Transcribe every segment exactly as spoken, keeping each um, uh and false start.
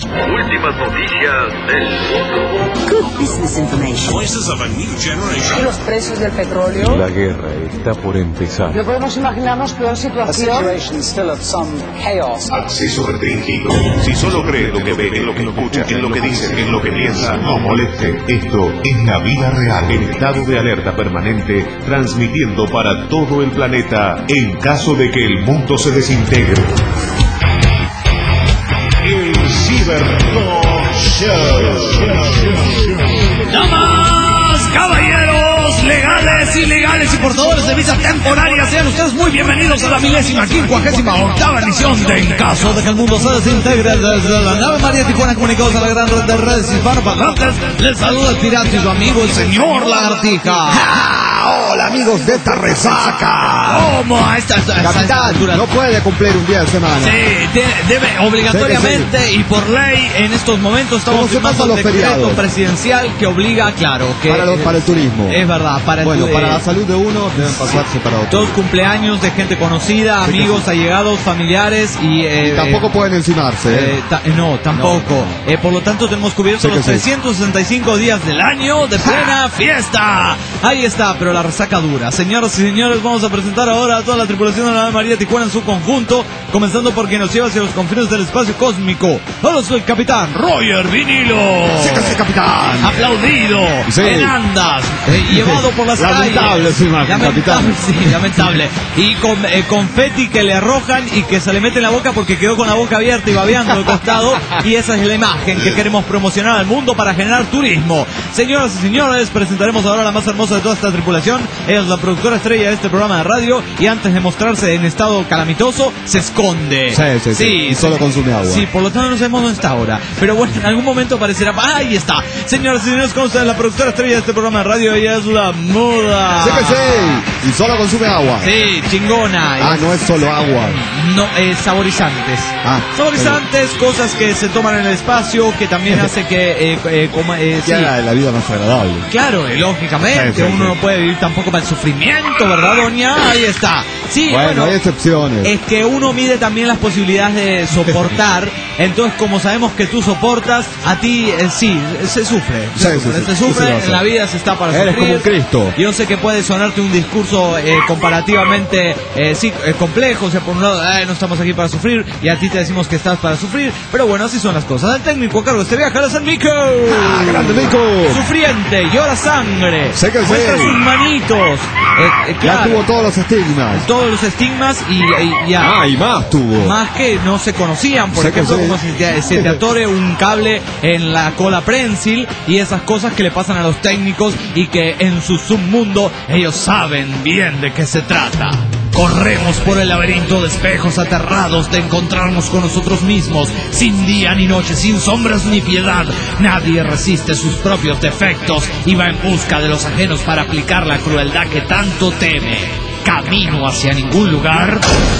Últimas noticias del mundo. Good business information. Voices of a new generation. Y los precios del petróleo. La guerra está por empezar. No podemos imaginarnos peor situación. Acceso restringido. Si solo cree lo que ve, en lo que escucha, en lo que dice, en lo que piensa, No moleste. Esto es la vida real. en estado de alerta permanente, transmitiendo para todo el planeta en caso de que el mundo se desintegre. El Cybertalk Show. Damas, caballeros, legales, ilegales y portadores de visa temporaria, sean ustedes muy bienvenidos a la milésima quincuagésima octava edición de En Caso de que el Mundo se Desintegre, desde la nave María Tijuana, comunicados a la gran red de redes hispanoparlantes. Les saluda el pirata y su amigo el señor Lagartija. Hola amigos de esta resaca. ¿Cómo? A esta, esta, esta Capitán, altura. no puede cumplir un día de semana. Sí, de- debe obligatoriamente Sí, y por ley en estos momentos estamos ¿Cómo se firmando pasan un los decreto feriados? presidencial que obliga, claro, que Para, los, para el turismo. es verdad, para el Bueno, tu- para eh, la salud de uno deben pasarse para otro. todos cumpleaños de gente conocida, Sí, que amigos, sí. allegados, familiares y eh, Y tampoco eh, pueden encimarse. eh, ¿eh? ta- no, tampoco. Eh, por lo tanto, tenemos cubiertos Sí que los sí. trescientos sesenta y cinco días del año de plena fiesta. Ahí está, pero la resaca dura. Señoras y señores, vamos a presentar ahora a toda la tripulación de la nave María Tijuana en su conjunto, comenzando por quien nos lleva hacia los confines del espacio cósmico. Ahora soy el capitán Roger Vinilo. Sí que sí, capitán. Aplaudido, Sí. en andas, eh, llevado por las Lamentable calles. su imagen, Lamentable, capitán. sí, lamentable. Y con eh, confeti que le arrojan y que se le mete en la boca porque quedó con la boca abierta y babeando al costado. Y esa es la imagen que queremos promocionar al mundo para generar turismo. Señoras y señores, presentaremos ahora a la más hermosa de toda esta tripulación. Ella es la productora estrella de este programa de radio y antes de mostrarse en estado calamitoso, se esconde. Sí, sí, sí. Y solo consume agua. Sí, por lo tanto no sabemos dónde está ahora. Pero bueno, en algún momento aparecerá. ¡Ah, ahí está! Señoras y señores, con ustedes la productora estrella de este programa de radio, ella es la Moda. Sí que sí. Y solo consume agua. Sí, chingona. Ah, no es solo agua. No, eh, saborizantes. Ah, saborizantes, cosas que se toman en el espacio, que también hace que... Eh, eh, coma- eh, sí. Que haga la vida más agradable. Claro, eh, lógicamente, Sí, sí, uno sí. no puede vivir tampoco para el sufrimiento, ¿verdad, doña? Ahí está. Sí, Bueno, bueno, hay excepciones. es que uno mide también las posibilidades de soportar. Entonces, como sabemos que tú soportas, a ti eh, sí, se sufre. Sí, Se sí, sufre, sí, se sí, sufre, sí, lo en hace. la vida se está para Eres sufrir. como Cristo. Yo sé que puede sonarte un discurso eh, comparativamente eh, sí, eh, complejo, o sea, por un lado, "Ay, no estamos aquí para sufrir", y a ti te decimos que estás para sufrir, pero bueno, así son las cosas. El técnico a cargo de este viaje es el Mico. ¡Ah, grande Nico! Sufriente, llora sangre, Sé que sí. muestra sus manitos, eh, eh, Ya claro, tuvo todos los estigmas. todos los estigmas y, y ya. Ah, y más tuvo. Más que no se conocían, por Sé que ejemplo, sí. como si te, se te atore un cable en la cola prensil y esas cosas que le pasan a los técnicos y que en su submundo ellos saben bien de qué se trata. Corremos por el laberinto de espejos aterrados de encontrarnos con nosotros mismos, sin día ni noche, sin sombras ni piedad. Nadie resiste sus propios defectos y va en busca de los ajenos para aplicar la crueldad que tanto teme. Camino hacia ningún lugar.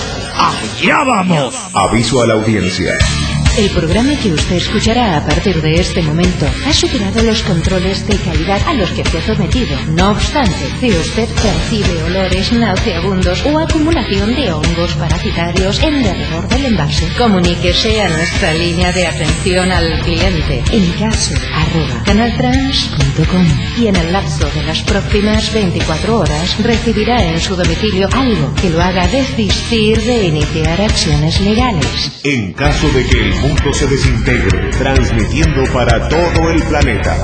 ¡Allá vamos! Aviso a la audiencia. El programa que usted escuchará a partir de este momento ha superado los controles de calidad a los que se ha sometido. No obstante, si usted percibe olores nauseabundos o acumulación de hongos parasitarios en derredor del envase, comuníquese a nuestra línea de atención al cliente en caso arroba canaltrans punto com y en el lapso de las próximas veinticuatro horas recibirá en su domicilio algo que lo haga desistir de iniciar acciones legales. En caso de que el mundo se desintegre, transmitiendo para todo el planeta.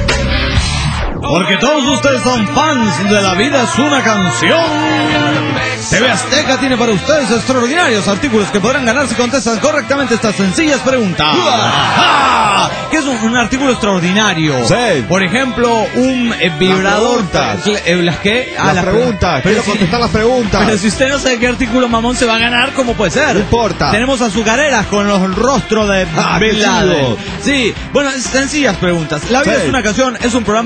Porque todos ustedes son fans de La Vida es una Canción. T V Azteca tiene para ustedes extraordinarios artículos que podrán ganar si contestan correctamente estas sencillas preguntas. ¡Ah! ¿Qué es un, un artículo extraordinario? Sí. Por ejemplo, un eh, vibrador. preguntas. Eh, ¿Las qué? Ah, Las pre- preguntas. Pero Quiero si- contestar las preguntas. Pero si usted no sabe qué artículo mamón se va a ganar, ¿cómo puede ser? No importa. Tenemos azucareras con los rostros de Ah, Bin qué Laden. chido. Sí, bueno, sencillas preguntas. La Vida Sí. es una Canción es un programa que evidentemente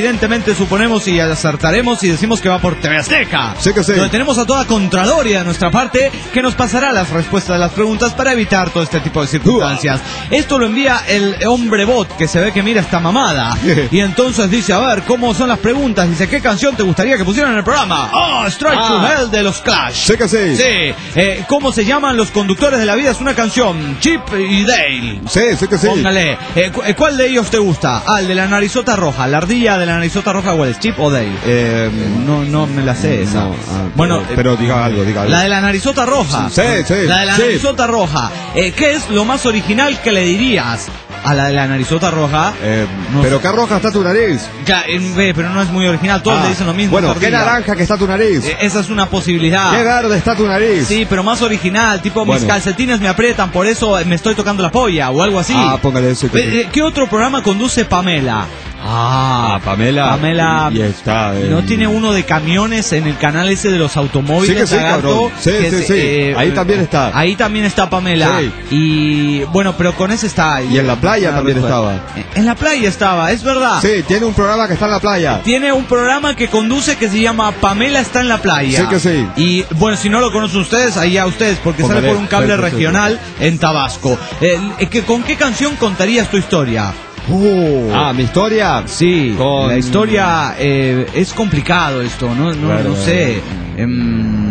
evidentemente suponemos y acertaremos y decimos que va por T V Azteca. Sí que sí. Donde tenemos a toda Contraloria de nuestra parte que nos pasará las respuestas de las preguntas para evitar todo este tipo de circunstancias. Esto lo envía el hombre bot que se ve que mira esta mamada. Y entonces dice, a ver, ¿cómo son las preguntas? Dice, ¿qué canción te gustaría que pusieran en el programa? Oh, Strike Ah. to Hell de los Clash. Sí que sí. Sí. Eh, ¿Cómo se llaman los conductores de la vida? Es una canción. Chip y Dale. Sí, sí que sí. Póngale. Eh, cu- ¿Cuál de ellos te gusta? Ah, el de la narizota roja. La ardilla de la narizota roja, ¿cuál es? ¿Chip o Dale? Eh, No, no me la sé esa. no, ah, bueno, pero, pero diga algo, diga algo. la de la narizota roja. Sí, sí, La de la sí. narizota roja. Eh, ¿Qué es lo más original que le dirías a la de la narizota roja? Eh, No pero sé. qué roja está tu nariz. Ya, eh, ve, pero no es muy original. Todos Ah, le dicen lo mismo. Bueno, esa qué ardilla. naranja que está tu nariz. Eh, esa es una posibilidad. Qué verde está tu nariz. Sí, pero más original, tipo mis Bueno. calcetines me aprietan, por eso me estoy tocando la polla o algo así. Ah, póngale eso. que sí. Eh, eh, ¿Qué otro programa conduce Pamela? Ah, Ah, Pamela. Pamela. Y está. eh, ¿No tiene uno de camiones en el canal ese de los automóviles? Sí que sí, lagarto? cabrón. Sí, Que sí, es, sí. Ahí también está. Ahí también está Pamela. Sí. Y bueno, pero con ese está. Y en la playa también estaba. En la playa estaba, es verdad. Sí, tiene un programa que está en la playa. Tiene un programa que conduce que se llama Pamela está en la playa. Sí que sí. Y bueno, si no lo conocen ustedes, ahí a ustedes, porque Póngale, sale por un cable sí, sí, sí. regional en Tabasco. Eh, eh, ¿Con qué canción contarías tu historia? Oh. Ah, mi historia. Sí, Con- la historia eh, es complicado esto, no, no, Claro, no sé. Em,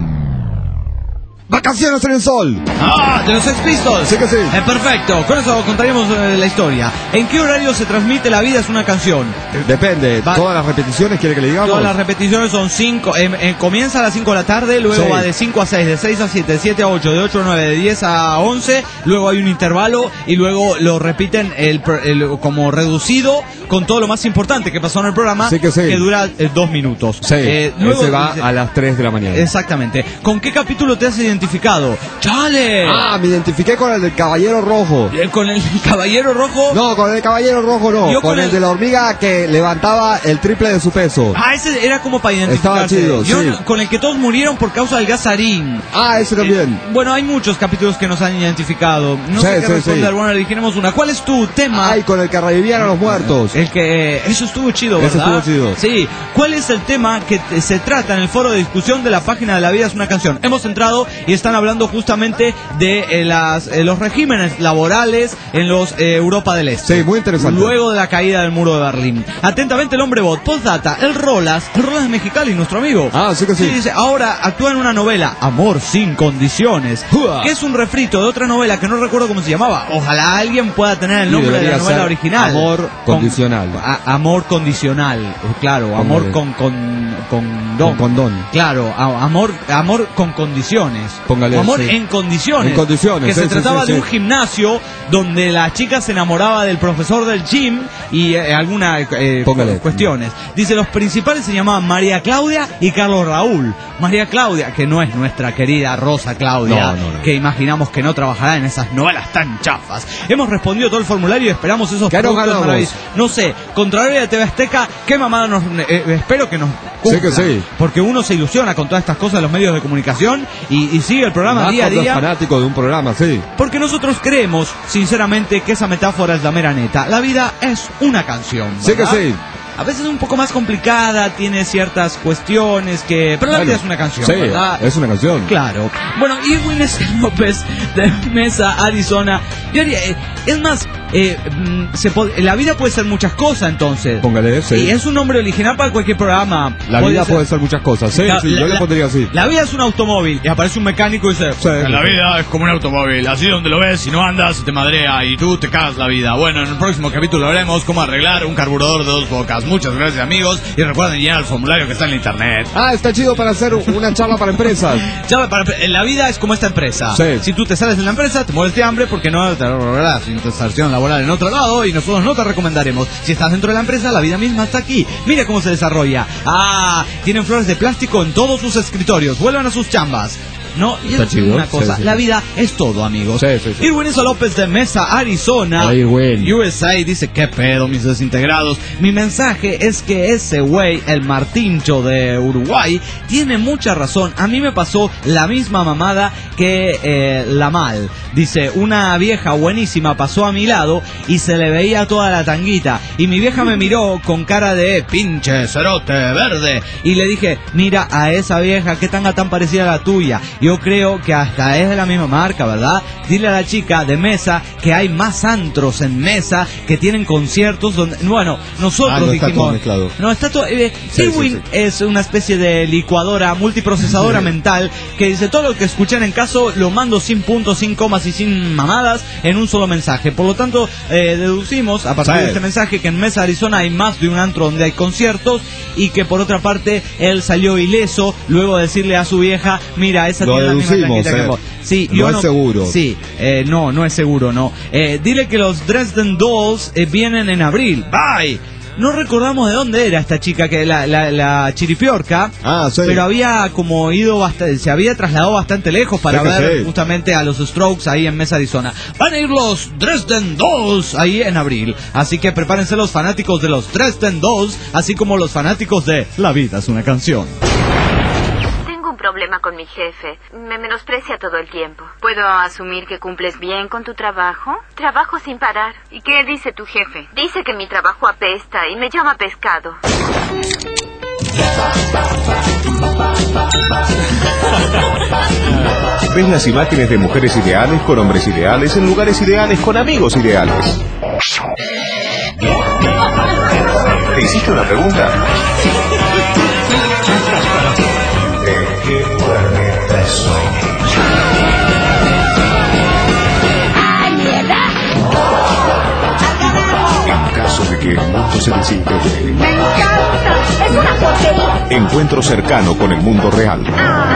Vacaciones en el sol. ¡Ah! De los Sex Pistols. Sí que sí. Eh, perfecto, con eso contaríamos eh, la historia. ¿En qué horario se transmite La Vida es una canción? Depende. Va- Todas las repeticiones quiere que le digamos. Todas las repeticiones son cinco, eh, eh, comienza a las cinco de la tarde, luego Sí. va de cinco a seis, de seis a siete, de siete a ocho, de ocho a nueve, de diez a once, luego hay un intervalo y luego lo repiten el, pro- el- como reducido con todo lo más importante que pasó en el programa, Sí que sí. dura eh, dos minutos. Sí. Eh, luego ese va dice- a las tres de la mañana. Exactamente. ¿Con qué capítulo te has identificado? ¡Chale! Ah, me identifiqué con el del caballero rojo. Eh, Con el Caballero Rojo. No, con el caballero rojo no. Yo con, con el, el- de la hormiga que levantaba el triple de su peso. Ah, ese era como para identificarse. Estaba chido, Yo sí. no- con el que todos murieron por causa del gasarín. Ah, ese también. Eh, bueno, hay muchos capítulos que nos han identificado. No Sí, sé qué sí, responder. sí. Bueno, elegiremos una. ¿Cuál es tu tema? Ay, con el que revivían a los muertos. El que eso estuvo chido, Ese ¿verdad? estuvo chido. Sí. ¿Cuál es el tema que te- se trata en el foro de discusión de la página de La Vida es una canción? Hemos entrado y están hablando justamente de eh, las eh, los regímenes laborales en los eh, Europa del Este. Sí, muy interesante. Luego de la caída del muro de Berlín. Atentamente el hombre bot. Postdata. El Rolas. El Rolas de Mexicali, nuestro amigo. Ah, sí que sí. dice, ahora actúa en una novela, Amor sin condiciones, Uah. que es un refrito de otra novela que no recuerdo cómo se llamaba. Ojalá alguien pueda tener el Y nombre de debería la novela ser original. Amor Con- condicional. a- amor condicional, eh, claro, amor Póngale. con con con Con condón. Claro, a- amor amor con condiciones. Póngale, O amor sí. en condiciones. En condiciones, Que sí, se sí, trataba sí, de sí. un gimnasio donde la chica se enamoraba del profesor del gym y eh, algunas eh, Póngale. cuestiones. Dice, los principales se llamaban María Claudia y Carlos Raúl. María Claudia, que no es nuestra querida Rosa Claudia, No, no, no. que imaginamos que no trabajará en esas novelas tan chafas. Hemos respondido todo el formulario y esperamos esos ¿Qué nos productos ganamos? maravillosos. No sé, Contraloria de T V Azteca, qué mamada nos... eh, espero que nos Sí que cumplan, sí. porque uno se ilusiona con todas estas cosas de los medios de comunicación y, y sigue el programa Más día a con los día. fanáticos de un programa, sí. Porque nosotros creemos, sinceramente, que esa metáfora es la mera neta. La vida es una canción. Sí que ¿verdad? sí. A veces es un poco más complicada, tiene ciertas cuestiones que... Pero la Bueno, vida es una canción, sí, ¿verdad? es una canción. Claro. Bueno, Irwin S. López de Mesa, Arizona. Yo haría, eh, es más, eh, mm, se po- la vida puede ser muchas cosas entonces. Póngale ese. Y es un nombre original para cualquier programa. La Puede vida ser- puede ser muchas cosas. Sí, La- sí, la- yo le la- pondría así. La vida es un automóvil y aparece un mecánico y dice: Sí. la vida es como un automóvil, así donde lo ves, si no andas, te madrea y tú te cagas la vida. Bueno, en el próximo capítulo veremos cómo arreglar un carburador de dos bocas. Muchas gracias, amigos, y recuerden llenar el formulario que está en internet. Ah, está chido para hacer una charla para empresas. Chava, para- la vida es como esta empresa. Sí. Si tú te sales de la empresa, te mueres de hambre porque no te lograrás inserción laboral en otro lado y nosotros no te recomendaremos. Si estás dentro de la empresa, la vida misma está aquí. Mira cómo se desarrolla. Ah, tienen flores de plástico en todos sus escritorios. Vuelvan a sus chambas. ¿no? Y Está es chido. una cosa, Sí, sí. la vida es todo, amigos. Sí, sí, sí. Irwin Isa López de Mesa, Arizona, Ay, güey. U S A, dice, ¿qué pedo, mis desintegrados? Mi mensaje es que ese güey, el Martincho de Uruguay, tiene mucha razón. A mí me pasó la misma mamada que eh, la mal. Dice, una vieja buenísima pasó a mi lado y se le veía toda la tanguita. Y mi vieja me miró con cara de pinche cerote verde. Y le dije, mira a esa vieja, qué tanga tan parecida a la tuya. Yo creo que hasta es de la misma marca, ¿verdad? Dile a la chica de Mesa que hay más antros en Mesa que tienen conciertos donde... Bueno, nosotros Ah, no está dijimos... todo mezclado. No, está todo... Eh, Sí, Irwin sí, sí. es una especie de licuadora, multiprocesadora mental, que dice todo lo que escuchan en caso lo mando sin puntos, sin comas y sin mamadas en un solo mensaje. Por lo tanto, eh, deducimos a partir Sí. de este mensaje que en Mesa, Arizona hay más de un antro donde hay conciertos y que por otra parte él salió ileso luego de decirle a su vieja, mira, esa Lo tiene la misma deducimos, tanquita que eh. vos. Sí, No yo es seguro. Sí, eh, no, no es seguro, no. Eh, dile que los Dresden Dolls eh, vienen en abril. Bye. No recordamos de dónde era esta chica, que la, la, la chiripiorca, Ah, sí. pero había como ido bastante, se había trasladado bastante lejos para Sí que ver sí. justamente a los Strokes ahí en Mesa, Arizona. Van a ir los Dresden Dolls ahí en abril, así que prepárense los fanáticos de los Dresden Dolls, así como los fanáticos de La vida es una canción. Tengo un problema con mi jefe. Me menosprecia todo el tiempo. ¿Puedo asumir que cumples bien con tu trabajo? Trabajo sin parar. ¿Y qué dice tu jefe? Dice que mi trabajo apesta y me llama pescado. Ves las imágenes de mujeres ideales con hombres ideales en lugares ideales con amigos ideales. ¿Te hiciste una pregunta? ¿De qué planeta soy? En caso de que el mundo se desintegre. ¡Me encanta! ¡Es una porquería! Encuentro cercano con el mundo real.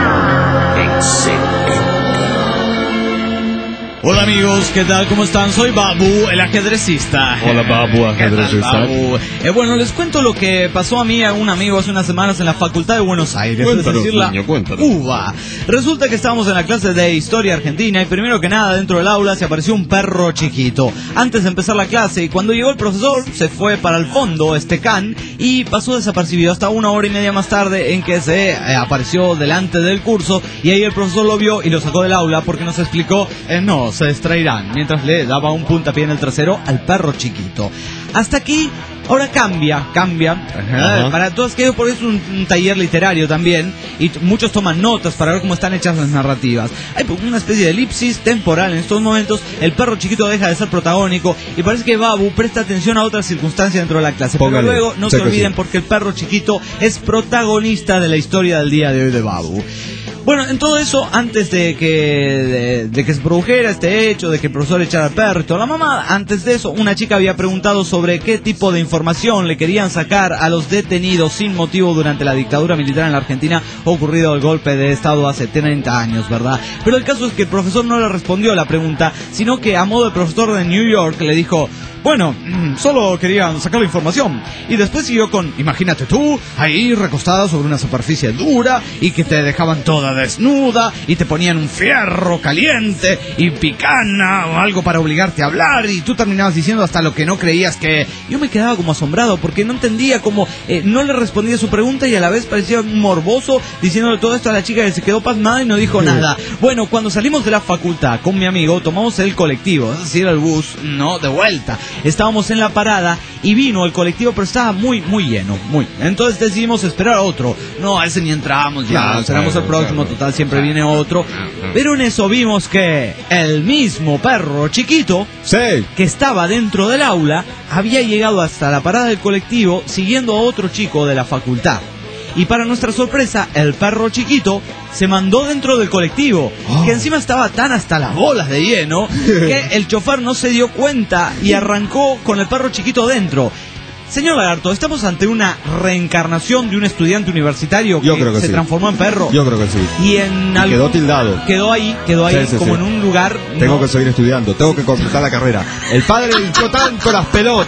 Hola amigos, ¿qué tal? ¿Cómo están? Soy Babu, el ajedrecista. Hola, Babu, ajedrecista. ¿Qué tal, Babu? Eh, bueno, les cuento lo que pasó a mí, a un amigo, hace unas semanas en la Facultad de Buenos Aires. Cuéntanos, es decir, la niño, cuéntanos. UBA. Resulta que estábamos en la clase de Historia Argentina y primero que nada dentro del aula se apareció un perro chiquito. Antes de empezar la clase, y cuando llegó el profesor se fue para el fondo, este can, y pasó desapercibido hasta una hora y media más tarde en que se eh, apareció delante del curso y ahí el profesor lo vio y lo sacó del aula porque nos explicó, eh, no, se distraerán, mientras le daba un puntapié en el trasero al perro chiquito. Hasta aquí, ahora cambia, cambia, Ajá. para todos aquellos, porque es un, un taller literario también, y t- muchos toman notas para ver cómo están hechas las narrativas. Hay una especie de elipsis temporal en estos momentos, el perro chiquito deja de ser protagónico, y parece que Babu presta atención a otras circunstancias dentro de la clase. Póngale. Pero luego, no Sé se que olviden, sí. porque el perro chiquito es protagonista de la historia del día de hoy de Babu. Bueno, en todo eso, antes de que de, de que se produjera este hecho, de que el profesor echara al perro y toda la mamá, antes de eso, una chica había preguntado sobre qué tipo de información le querían sacar a los detenidos sin motivo durante la dictadura militar en la Argentina, ocurrido el golpe de Estado hace treinta años, ¿verdad? Pero el caso es que el profesor no le respondió a la pregunta, sino que a modo de profesor de New York le dijo... Bueno, solo querían sacar la información. Y después siguió con, imagínate tú, ahí recostada sobre una superficie dura y que te dejaban toda desnuda y te ponían un fierro caliente y picana o algo para obligarte a hablar y tú terminabas diciendo hasta lo que no creías que... Yo me quedaba como asombrado porque no entendía cómo eh, no le respondía su pregunta y a la vez parecía morboso diciéndole todo esto a la chica que se quedó pasmada y no dijo nada. Bueno, cuando salimos de la facultad con mi amigo tomamos el colectivo, es decir, el bus, no, de vuelta. Estábamos en la parada y vino el colectivo, pero estaba muy, muy lleno, muy. Entonces decidimos esperar a otro. No, a ese ni entramos, ya, Claro, esperamos claro, el próximo, claro. total, siempre viene otro. Pero en eso vimos que el mismo perro chiquito, Sí. que estaba dentro del aula, había llegado hasta la parada del colectivo siguiendo a otro chico de la facultad. Y para nuestra sorpresa, el perro chiquito se mandó dentro del colectivo, Oh. que encima estaba tan hasta las bolas de lleno, que el chofer no se dio cuenta y arrancó con el perro chiquito dentro. Señor Lagarto, ¿estamos ante una reencarnación de un estudiante universitario Yo que, creo que se sí. transformó en perro? Yo creo que sí. Y en Y algún- quedó tildado. Quedó ahí, quedó ahí, Sí, sí, como sí. en un lugar... Tengo no- que seguir estudiando, tengo que completar la carrera. El padre le hinchó tanto las pelotas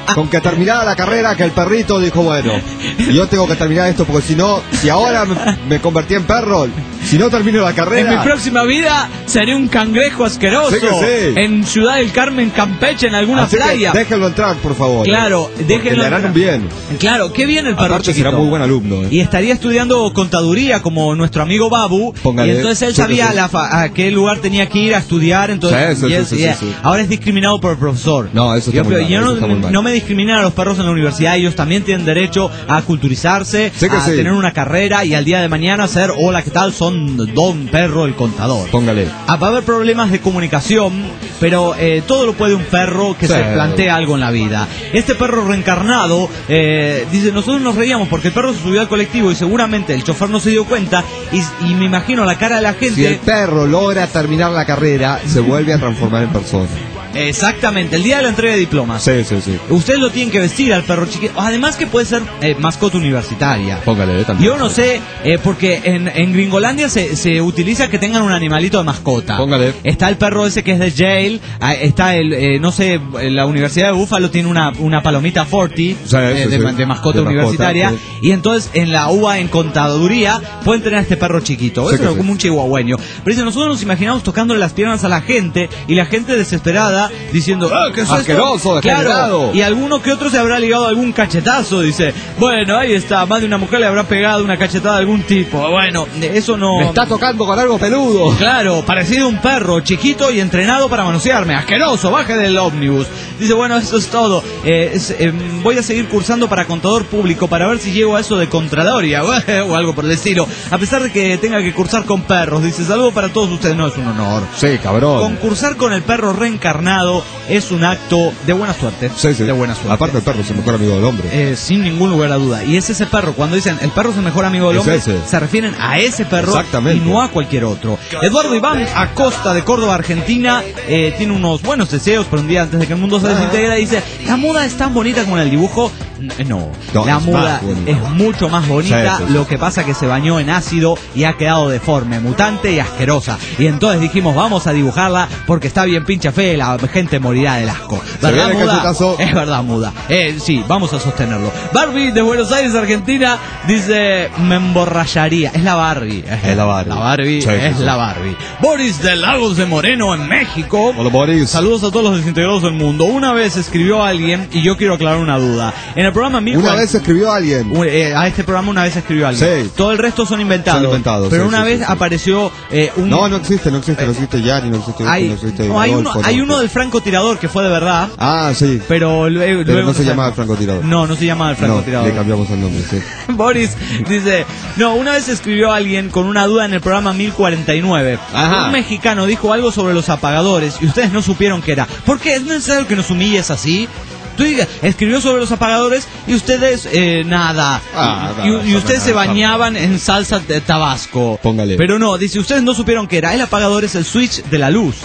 con que terminara la carrera, que el perrito dijo, bueno, yo tengo que terminar esto porque si no, si ahora me, me convertí en perro, si no termino la carrera... En mi próxima vida seré un cangrejo asqueroso. Sí que sí. En Ciudad del Carmen, Campeche, en alguna Así playa. Que déjenlo entrar, por favor. Claro, eh. déjenlo le harán entrar. bien. Claro, qué bien el perro Aparte chiquito. será muy buen alumno. Eh. Y estaría estudiando contaduría como nuestro amigo Babu. Póngale. Y entonces él Sí, sabía sí. La fa- a qué lugar tenía que ir a estudiar. Entonces, Sí, sí, y es- sí, sí, y sí, es- sí. ahora es discriminado por el profesor. No, eso está yo, muy pero mal, yo eso no, está muy mal. no me discriminan a los perros en la universidad. Ellos también tienen derecho a culturizarse, Sí que a sí. tener una carrera y al día de mañana ser, hola, ¿qué tal? Son Don Perro el contador. Póngale. Ah, va a haber problemas de comunicación, pero eh, todo lo puede un perro que Sí. se plantea algo en la vida. Este perro reencarnado, eh, dice, nosotros nos reíamos porque el perro se subió al colectivo y seguramente el chofer no se dio cuenta y, y me imagino la cara de la gente... Si el perro logra terminar la carrera, se vuelve a transformar en persona. Exactamente, el día de la entrega de diplomas. Sí, sí, sí. Ustedes lo tienen que vestir al perro chiquito. Además que puede ser eh, mascota universitaria. Póngale también. Yo no sé, eh, porque en, en Gringolandia se, se utiliza que tengan un animalito de mascota. Póngale. Está el perro ese que es de Yale, ah, está el, eh, no sé, la Universidad de Búfalo tiene una, una palomita Forti Sí, eh, sí, de, sí. de mascota De universitaria. mascota, Y entonces en la U B A en contaduría pueden tener a este perro chiquito. Sí, Eso que es sí. como un chihuahueño. Pero dice, nosotros nos imaginamos tocándole las piernas a la gente y la gente desesperada diciendo, ah, ¿qué es esto? Asqueroso, Claro, degenerado. y alguno que otro se habrá ligado algún cachetazo, dice. Bueno, ahí está, más de una mujer le habrá pegado una cachetada a algún tipo. Bueno, eso no... Me está tocando con algo peludo. Claro, parecido a un perro, chiquito y entrenado para manosearme. Asqueroso, baje del ómnibus. Dice, bueno, eso es todo. Eh, es, eh, voy a seguir cursando para contador público para ver si llego a eso de Contraloria o algo por el estilo. A pesar de que tenga que cursar con perros. Dice, saludo para todos ustedes. No, es un honor. Sí, cabrón. Concursar con el perro reencarnado es un acto de buena suerte. Sí, sí. De buena suerte. Aparte el perro es el mejor amigo del hombre. Eh, sin ningún lugar a duda. Y es ese perro, cuando dicen el perro es el mejor amigo del Es hombre, ese. se refieren a ese perro Exactamente. y no a cualquier otro. Eduardo Iván Acosta de Córdoba, Argentina, eh, tiene unos buenos deseos, pero un día antes de que el mundo se desintegre dice, la muda es tan bonita como en el dibujo. No, No, la es muda más bonita. es mucho más bonita, Sí, sí, sí. lo que pasa que se bañó en ácido y ha quedado deforme, mutante y asquerosa. Y entonces dijimos, vamos a dibujarla porque está bien pincha fe, la gente morirá del asco. ¿Se ¿Verdad, viene el muda? cachetazo? Es verdad, muda. Eh, sí, vamos a sostenerlo. Barbie de Buenos Aires, Argentina, dice, me emborracharía. Es la Barbie. Es la Barbie. La Barbie Sí, sí, es sí. la Barbie. Boris de Lagos de Moreno, en México. Hola, Boris. Saludos a todos los desintegrados del mundo. Una vez escribió alguien, y yo quiero aclarar una duda. En el programa mil Una vez escribió alguien. Uh, eh, a este programa una vez escribió alguien. Sí. Todo el resto son inventados. Son inventados, Pero sí, una sí, vez sí, sí. apareció eh, un... No, no existe, no existe, no existe Yari, no existe, hay, no existe no, hay, uno, Rodolfo, hay no. uno del francotirador que fue de verdad. Ah, sí. Pero luego... Pero luego no se sé. llamaba el francotirador. No, no se llamaba el No, francotirador. le cambiamos el nombre, sí. Boris dice, no, una vez escribió alguien con una duda en el programa mil cuarenta y nueve. Ajá. Un mexicano dijo algo sobre los apagadores y ustedes no supieron qué era. ¿Por qué es necesario que nos humilles así? Tú digas, escribió sobre los apagadores y ustedes eh, nada. Ah, y, no, y no, ustedes no, se no, bañaban en salsa de Tabasco. Póngale. Pero no, dice, ustedes no supieron qué era. El apagador es el switch de la luz.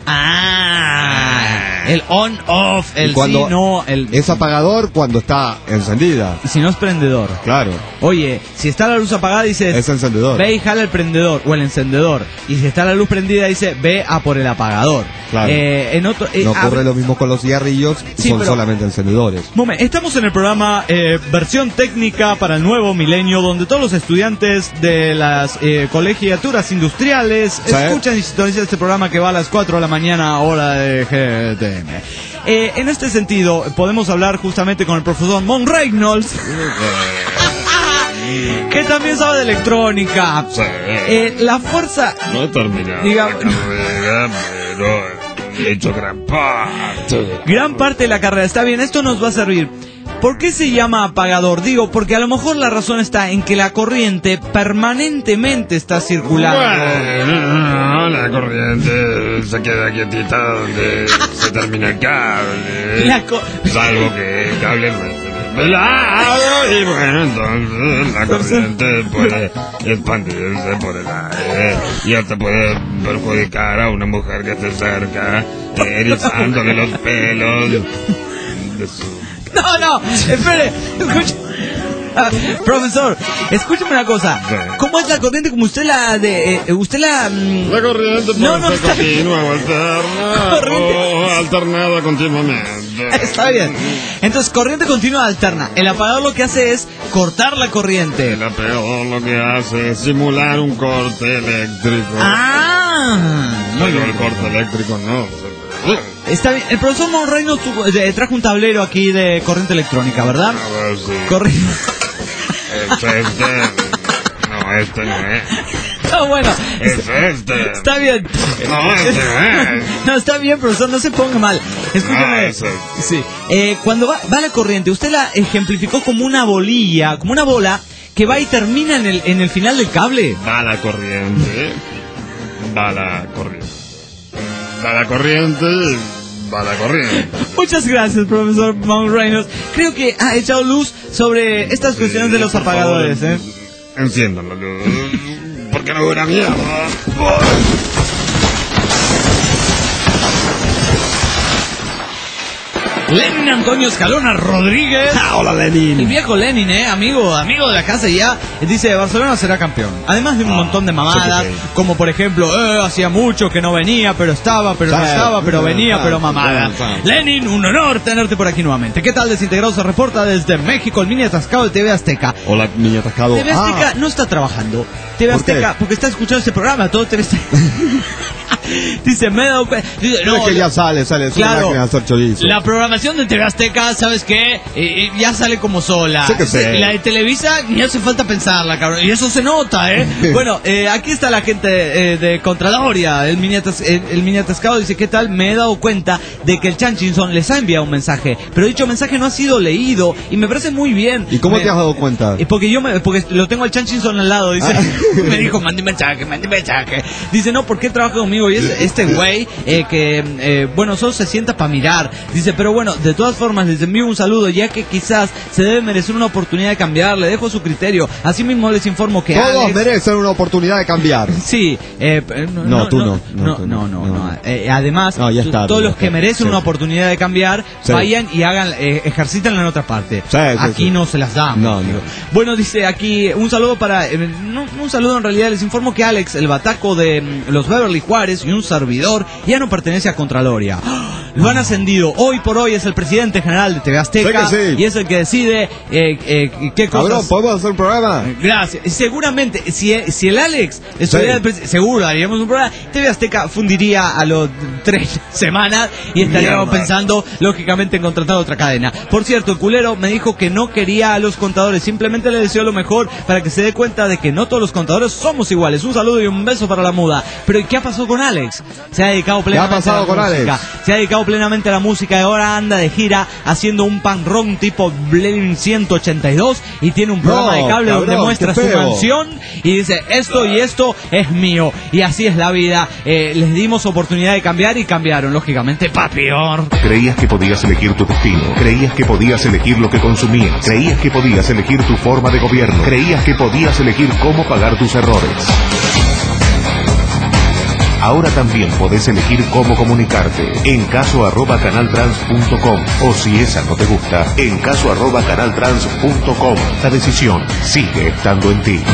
Ah, el on-off, el Y cuando sí, no, el... Es apagador cuando está encendida. Y si no es prendedor. Claro. Oye, si está la luz apagada, dice... Es encendedor. Ve y jala el prendedor o el encendedor. Y si está la luz prendida, dice ve a por el apagador. Claro. Eh, en otro, eh, No a- ocurre lo mismo con los cigarrillos, Sí, son pero- solamente encendedores. Moment, estamos en el programa eh, versión técnica para el nuevo milenio, donde todos los estudiantes de las eh, colegiaturas industriales Sí. escuchan y sintonizan este programa que va a las cuatro de la mañana, hora de G T M. Eh, en este sentido, podemos hablar justamente con el profesor Mon Reynolds, que también sabe de electrónica. Sí. Eh, la fuerza... No he terminado Digamos- la carrera, pero he hecho gran parte. Gran parte de la carrera, está bien, esto nos va a servir. ¿Por qué se llama apagador? Digo, porque a lo mejor la razón está en que la corriente permanentemente está circulando. Bueno, la corriente se queda quietita donde se termina el cable. La co- Salvo que el cable no esté pelado. Y bueno, entonces la corriente puede expandirse por el aire. Y hasta puede perjudicar a una mujer que esté cerca, erizándole los pelos de su... No, no, espere, escuche. Ah, profesor, escúcheme una cosa. Sí. ¿Cómo es la corriente como usted la de... eh, usted la... mm, La corriente puede No, no, ser está- continua o alterna, Corriente. o alternada continuamente. Está bien. Entonces, corriente continua alterna. El apagador lo que hace es cortar la corriente. El apagador lo que hace es simular un corte eléctrico. Ah, muy Pero bien. el corte eléctrico no. Está bien. El profesor Monreino tuvo- eh, trajo un tablero aquí de corriente electrónica, ¿verdad? A ver si. Corriente. Este, este. No, este no es. No, bueno. Es este. Está bien. No, este no es. No, está bien, profesor, no se ponga mal. Escúchame. Ah, ese. Sí. Eh, cuando va, va la corriente, usted la ejemplificó como una bolilla, como una bola que va y termina en el, en el final del cable. Va la corriente. Va la corriente. Va la corriente. Va la corriente. Muchas gracias, profesor Mount Reynolds. Creo que ha echado luz sobre estas cuestiones de los Por favor, apagadores, ¿eh? Enciéndanlo. Porque no hubiera mierda. Lenin Antonio Escalona Rodríguez. Ah, hola, Lenin. El viejo Lenin, eh, amigo, amigo de la casa ya, dice, Barcelona será campeón. Además de un Ah, montón de mamadas, sí, sí. como por ejemplo, eh, hacía mucho que no venía, pero estaba, pero no Sí, estaba, pero sí, venía, sí, pero sí, mamada. sí, sí. Lenin, un honor tenerte por aquí nuevamente. ¿Qué tal, Desintegrado? Se reporta desde México, el mini atascado de T V Azteca. Hola, niño atascado. T V Azteca Ah, no está trabajando. T V ¿Por qué? Azteca, porque está escuchando este programa, todo T V Azteca. Dice, me he dado cuenta. Dice, no, es no, que ya sale, sale. Es una claro, máquina de hacer chorizo. la programación de T V Azteca, ¿sabes qué? Eh, eh, ya sale como sola. Sí que sé. La de Televisa ni hace falta pensarla, cabrón. Y eso se nota, ¿eh? Bueno, eh, aquí está la gente eh, de Contraloria. El mini, atas- el, el mini atascado dice, ¿qué tal? Me he dado cuenta de que el Chanchinson les ha enviado un mensaje. Pero dicho mensaje no ha sido leído. Y me parece muy bien. ¿Y cómo Me- te has dado cuenta? eh, Porque yo me, porque lo tengo al Chanchinson al lado, dice. Ah. Me dijo, mande mensaje, mande mensaje. Dice, no, ¿por qué trabaja conmigo? Y es este güey eh, que, eh, bueno, solo se sienta para mirar. Dice, pero bueno, de todas formas, les envío un saludo, ya que quizás se debe merecer una oportunidad de cambiar. Le dejo su criterio. Asimismo, les informo que Todos Alex... merecen una oportunidad de cambiar. Sí, eh, eh, no, No, tú no, no, no, tú no, no, no, no. no. Eh, además, No, ya t- está, todos ya los que está. merecen Sí. una oportunidad de cambiar, Sí. vayan y hagan, eh, ejercitan en otra parte. Sí, sí, Aquí sí. no se las damos. No, no. amigo. Bueno, dice aquí un saludo para, eh, no, no un saludo en realidad, les informo que Alex, el bataco de mm, los Beverly Juárez y un servidor, ya no pertenece a Contraloria. Lo han ascendido. Hoy por hoy es el presidente general de T V Azteca. Sí que sí. Y es el que decide eh, eh, qué cosas... Cabrón, ¿podemos hacer un programa? Gracias. Seguramente, si, si el Alex estuviera Sí. el presi- seguro haríamos un programa. T V Azteca fundiría a los tres semanas y estaríamos Mierda. pensando, lógicamente, en contratar otra cadena. Por cierto, el culero me dijo que no quería a los contadores, simplemente le deseo lo mejor para que se dé cuenta de que no todos los contadores somos iguales. Un saludo y un beso para la muda. Pero ¿y qué ha pasado con Alex? Se ha dedicado plenamente pasado a la con música. Alex? Se ha dedicado plenamente a la música y ahora anda de gira haciendo un pan rock tipo Blink ciento ochenta y dos y tiene un programa No, de cable donde cabrón, muestra qué su feo. mansión y dice, esto y esto es mío. Y así es la vida. Eh, les dimos oportunidad de cambiar y cambiaron, lógicamente, pa' peor. Creías que podías elegir tu destino, creías que podías elegir lo que consumías, creías que podías elegir tu forma de gobierno, creías que podías elegir cómo pagar tus errores. Ahora también podés elegir cómo comunicarte en caso arroba canaltrans punto com o si esa no te gusta, en caso arroba canaltrans punto com. La decisión sigue estando en ti.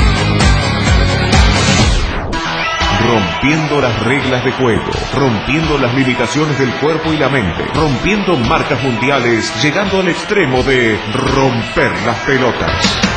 Rompiendo las reglas de juego, rompiendo las limitaciones del cuerpo y la mente, rompiendo marcas mundiales, llegando al extremo de romper las pelotas.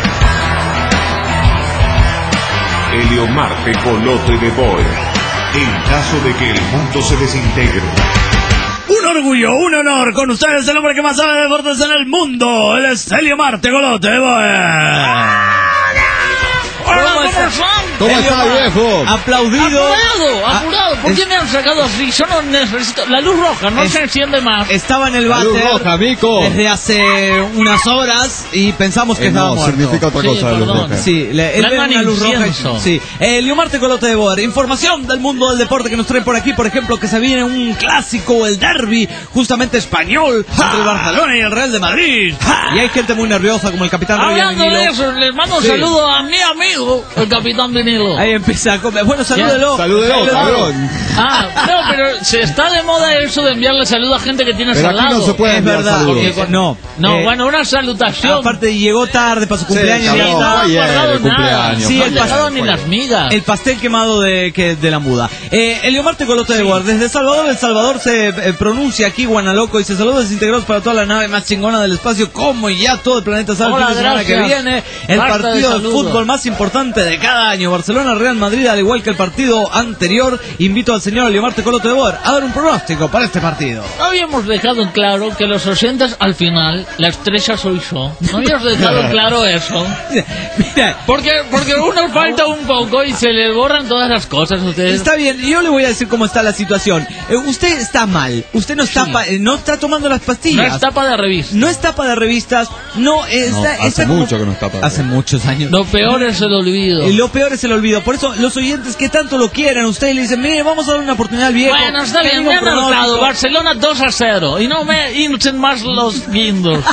Eliomar Tecolote de Boer. En caso de que el mundo se desintegre. Un orgullo, un honor, con ustedes el hombre que más sabe de deportes en el mundo, él es Eliomar Tecolote de Boer. Hola, ¿cómo están? ¿Cómo está, viejo? Aplaudido. Apurado, Ah, apurado. ¿Por es- qué me han sacado así? Yo no necesito... La luz roja, no Es- se enciende más. Estaba en el La luz váter roja, Mico. desde hace unas horas y pensamos que Eh, estaba no, muerto. significa otra Sí, cosa. la luz perdón. roja. Sí, le, él Blandan ve una luz roja. incienso. y- Sí, eh, Liomar Tecolote de Boer. Información del mundo del deporte que nos trae por aquí, por ejemplo, que se viene un clásico, el derbi, justamente español, entre el Barcelona y el Real de Madrid. Y hay gente muy nerviosa como el capitán Ryan Hablando de Aguilo. eso, les mando un Sí. saludo a mi amigo, el capitán Vini Danilo. Ahí empieza a comer. Bueno, salúdelo. Salúdelo, cabrón. Ah, no, pero se está de moda eso de enviarle saludo a gente que tienes Pero al aquí lado. no se puede Es enviar verdad. saludos. porque- no, No, eh, bueno, una salutación. aparte llegó tarde para su cumpleaños. Sí, ya cabrón. está. no Bien, han guardado el nada. cumpleaños. Sí, no el han dejado pastel. ni las migas. El pastel quemado de, que, de la muda. Eh, Eliomar Tecolote de Guard, desde Salvador, El Salvador se eh, pronuncia aquí Guanaloco y se saluda desintegrados para toda la nave más chingona del espacio, como y ya todo el planeta sabe el Hola, fin de semana que gracias. viene. El Basta de partido de, saludos. fútbol más importante de cada año. Barcelona-Real Madrid, al igual que el partido anterior. Invito al señor Eliomar Tecolote de Guard a dar un pronóstico para este partido. Habíamos dejado en claro que los oyentes al final, la estrella soy yo. No habíamos dejado claro eso. Mira, Porque, porque uno falta un poco y se le borran todas las cosas a ustedes. está bien, yo le voy a decir cómo está la situación. Eh, usted está mal, usted no está, Sí. pa- eh, no está tomando las No pastillas. es tapa de revista. No es tapa de revistas, no eh, está, No, está hace como- mucho que no está tapa de Hace muchos años. Lo peor es el olvido. Y lo peor es el olvido. Por eso los oyentes que tanto lo quieran, ustedes le dicen, mire, vamos a dar una oportunidad al viejo. Bueno, está que bien, diga me un han anotado. pronóstico". Barcelona dos a cero. Y no me hinchen más los guindos.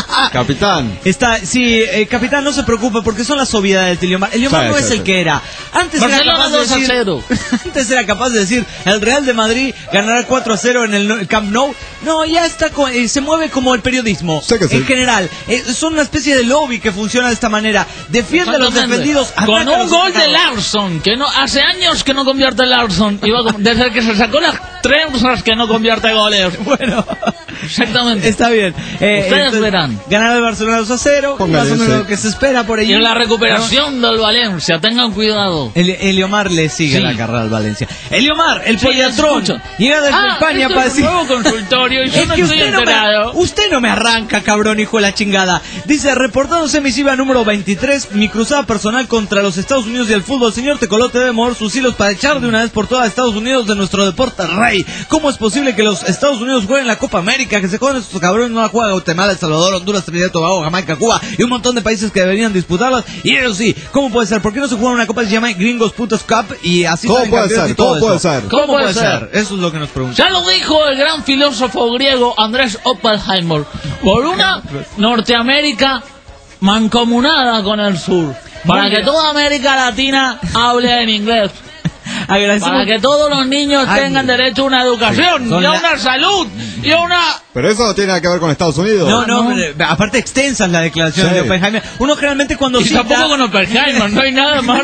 Capitán. Está, sí, eh, capitán, no se preocupe porque son las obviedades de Eliomar. Eliomar Sí, no sí, es sí. el que era. Antes Barcelona era capaz de dos a decir, cero. Antes era capaz de decir, el Real de Madrid ganará cuatro a cero en el no- Camp Nou. No, ya está, co- eh, se mueve como el periodismo. Sí que sí. En general, eh, son una especie de lobby que funciona de esta manera. Defiende a los Exactamente. defendidos. Con ataca a un los gol de atacados. Larson, que no hace años que no convierte Larson. Iba como- desde que se sacó las trenzas que no convierte goles. Bueno, Exactamente. está bien. Eh, Ustedes entonces, verán. Ganar el Barcelona dos a cero, Póngale más o menos ese. lo que se espera por Y ahí. en la recuperación del Valencia, tengan cuidado. El, Eliomar le sigue Sí. la carrera al Valencia. Eliomar, el Sí, poliatrón, escucho. llega desde Ah, España esto para es un decir... nuevo consultorio y yo Es no que estoy usted no, enterado. me, usted no me arranca, cabrón, hijo de la chingada. Dice, reportándose misiva número veintitrés, mi cruzada personal contra los Estados Unidos y el fútbol. Señor Tecolote debe mover sus hilos para echar de una vez por todas a Estados Unidos de nuestro deporte rey. ¿Cómo es posible que los Estados Unidos jueguen la Copa América? Que se joden estos cabrones, no la juega Guatemala, El Salvador, Honduras, Trinidad y Tobago, Jamaica, Cuba y un montón de países que deberían disputarlas. Y ellos sí, ¿cómo puede ser? ¿Por qué no se juega una copa que se llama Gringos Putos Cup y así ¿Cómo salen puede campeones ser? y todo ¿Cómo puede eso? ser? ¿Cómo, ¿Cómo puede puede ser? ser? Eso es lo que nos preguntan. Ya lo dijo el gran filósofo griego Andrés Oppenheimer. Por una Norteamérica mancomunada con el sur. Para Muy que bien. toda América Latina hable en inglés. Agradecemos. Para que todos los niños Ay, tengan derecho a una educación, Sí, son y a la- una salud, y a una... Pero eso no tiene nada que ver con Estados Unidos. No, no, no. pero, eh, aparte extensa es la declaración Sí. de Oppenheimer. Uno generalmente cuando Y cita... tampoco con Oppenheimer, no hay nada más.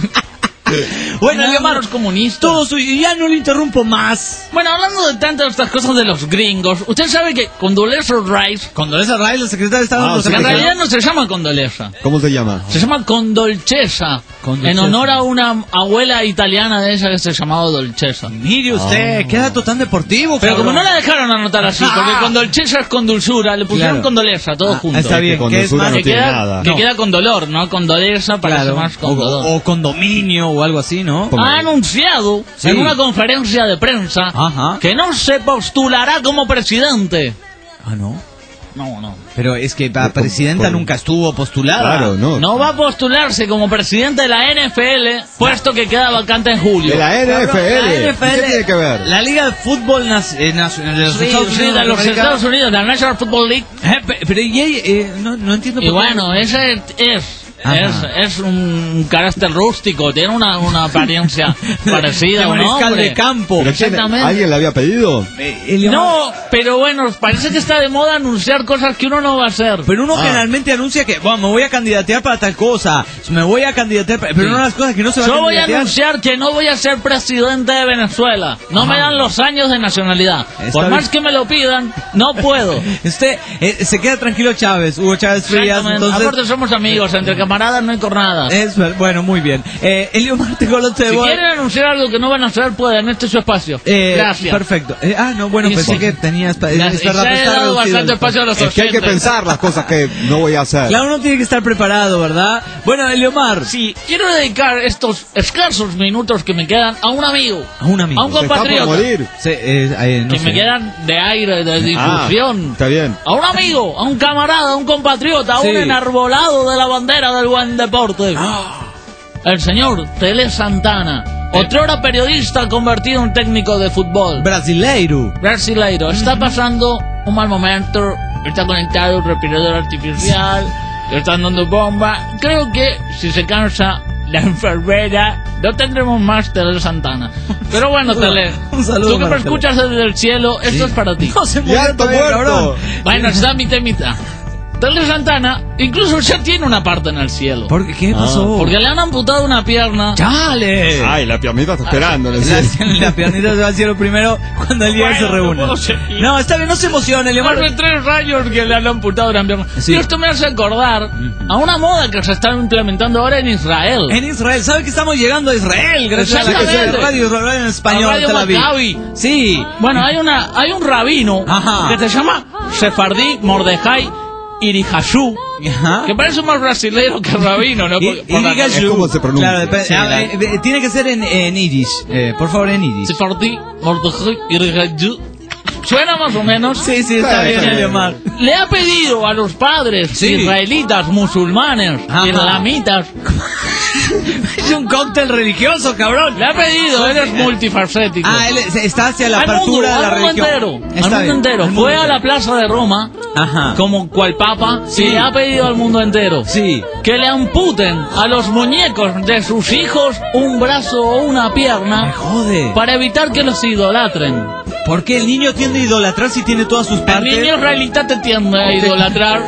Bueno, Nada Eliomar, más comunistas. todo suyo, y ya no lo interrumpo más. Bueno, hablando de tantas estas cosas de los gringos, usted sabe que Condoleezza Rice, Condoleezza Rice, la secretaria de Estado Ah, de los sí, en que realidad no se llama Condoleezza, ¿Cómo se llama? se llama Condolcesa, Condolcesa. en honor a una abuela italiana de ella que se llamaba Dolcesa. Mire usted, qué dato tan deportivo, Pero como cabrón. no la dejaron anotar así, Ah. porque Condolcesa es con dulzura, le pusieron Claro. Condoleza, todo Ah, junto. está bien, con que es dulzura más... no que tiene queda, nada. que No. queda con dolor, ¿no? Condoleza parece Claro. más con o, dolor. o condominio o algo así, ¿no? Como- Ha anunciado Sí. en una conferencia de prensa Ajá. que no se postulará como presidente. Ah, no. No, no. Pero es que la Por- presidenta por- nunca estuvo postulada. Claro, no. No va a postularse como presidente de la N F L, puesto que queda vacante en julio. De la N F Cabrón, L. la N F L, ¿Qué tiene que ver? La Liga de Fútbol nas- eh, Nacional de los Sí, Estados sí, Unidos. de los Norteamérica. Estados Unidos, de la National Football League. Eh, pe- pero y ella, eh, no, no entiendo Y por qué. bueno, ese es, Ajá. es, es un carácter rústico, tiene una, una apariencia parecida De a un mariscal hombre. de campo. ¿Pero quién- Exactamente. ¿Alguien le había pedido? Eh, Eliomar- No, pero bueno, parece que está de moda anunciar cosas que uno no va a hacer. Pero uno Ah. generalmente anuncia que, bueno, me voy a candidatear para tal cosa, me voy a candidatear, para... pero Sí. no las cosas que no se va Yo a voy a candidatear. anunciar que no voy a ser presidente de Venezuela. No me dan los años de nacionalidad. Está Por más bien. que me lo pidan, no puedo. Usted eh, se queda tranquilo, Chávez, Hugo Chávez Frías, Exactamente. entonces... Aparte somos amigos, entre camaradas no hay cornadas. Es, ver- bueno, muy bien. Eh, Eliomar Tecolote de Si Boa- quieren anunciar algo que no van a hacer, pueden. Este es su espacio. Eh, Gracias. Perfecto. Eh, ah, no, bueno, Y pensé sí. que tenía... espa- Gracias. esta Y se ha rapidez dado reducida. bastante espacio a los Es que hay que oyentes. pensar las cosas que no voy a hacer. Claro, uno tiene que estar preparado, ¿verdad? Bueno, Eliomar. Sí, quiero dedicar estos escasos minutos que me quedan a un amigo. A un amigo. A un Se está por compatriota. morir. Se- eh, eh, no Que sé. me quedan de aire, de Ah, difusión. está bien. A un amigo, a un camarada, a un compatriota, a Sí. un enarbolado de la bandera del buen deporte. El señor Tele Santana, otrora periodista convertido en técnico de fútbol. Brasileiro. Brasileiro, está pasando un mal momento, está conectado un respirador artificial, le están dando bomba. Creo que si se cansa la enfermera. No tendremos más Tele Santana. Pero bueno, Tele, un saludo tú que me para escuchas desde el cielo, esto Sí. es para ti. No se ¡Ya murió está todavía, muerto! cabrón. Bueno, está mitad y mitad. Tele Santana incluso ya tiene una parte en el cielo. ¿Por qué? ¿Qué pasó? Porque le han amputado una pierna. ¡Chale! Ay, la piamita está esperando. La, la pianita se va al cielo primero cuando el día Bueno, se reúne. no puedo seguir. No, está bien, no se emocione, Leomar. Hace tres años que le han amputado una pierna. Sí. Y esto me hace acordar a una moda que se está implementando ahora en Israel. En Israel, ¿sabe que estamos llegando a Israel? Gracias a la Exactamente. Radio Israel en español. A Radio Tel Aviv. Maccabi. Sí. Bueno, hay una hay un rabino Ajá. que se llama Sefardí Mordejai Irihashu, Ajá. que parece más brasileño que rabino, ¿no? Y, Por- por y la- diga Es you. como se pronuncia. Claro, depende- Sí, ah, la- eh, eh, tiene que ser en, en yiddish. Eh, por favor, en yiddish. Sefardí Mordejai Irihashu. Suena más o menos. Sí, sí, está Sí, bien, sí. Leomar. Le ha pedido a los padres Sí. israelitas, musulmanes, Ajá. islamitas, Es un cóctel religioso, cabrón. le ha pedido, él es multifacético. Ah, él es- está hacia la al mundo, apertura de la al mundo religión. entero, Está al mundo bien, entero. al mundo Fue a entero. la plaza de Roma, Ajá. como cual papa, Sí. y le ha pedido al mundo entero Sí. que le amputen a los muñecos de sus hijos un brazo o una Me pierna jode. para evitar que los idolatren. ¿Por qué el niño tiende a idolatrar si tiene todas sus El partes? niño israelita te tiende a idolatrar.